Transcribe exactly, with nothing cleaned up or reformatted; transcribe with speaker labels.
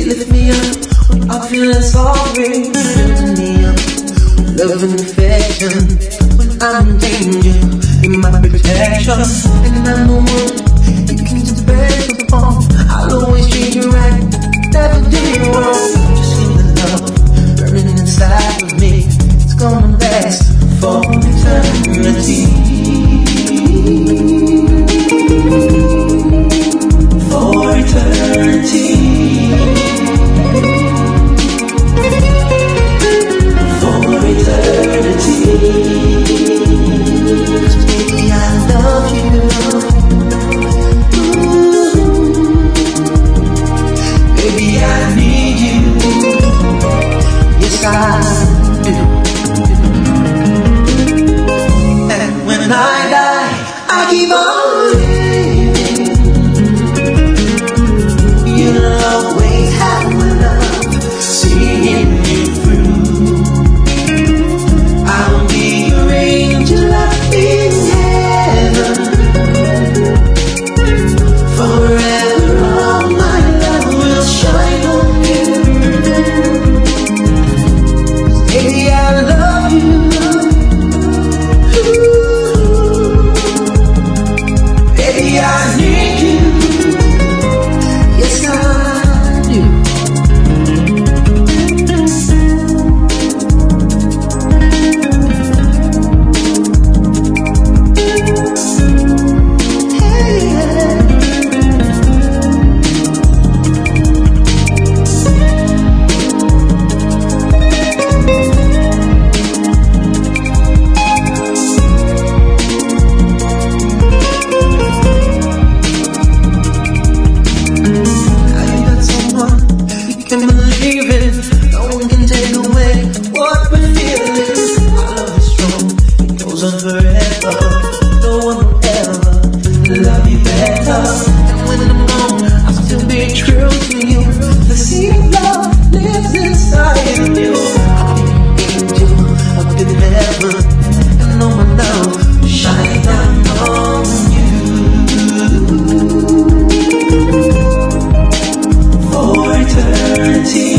Speaker 1: You lift me up when I'm feeling sorry. Building me up with love and affection. When I'm in danger, you're my protection. And I'm the one you can just beg for the phone. I'll always treat you right, never do you wrong. Just feel the love burning inside of me. It's gonna last for eternity. For eternity. For eternity. 'Cause baby, I love you. Ooh. Baby, I need you. Yes, I do. And when I die, I keep on living. You'll always have my love, seeing you through. I'll be your angel up in heaven. Forever all my love will shine on you. Baby, I love you. Ooh. Baby, I need you. Yes, I do. Hey, yeah. Now you got someone you can believe in. No one can take away what we're feeling. Our love is strong, it goes on forever. No one will ever love you better. And when I'm gone, I'll still be true to you. The seed of love lives inside of you. I'll be an angel up in heaven, and all my love will shine down on you. For eternity.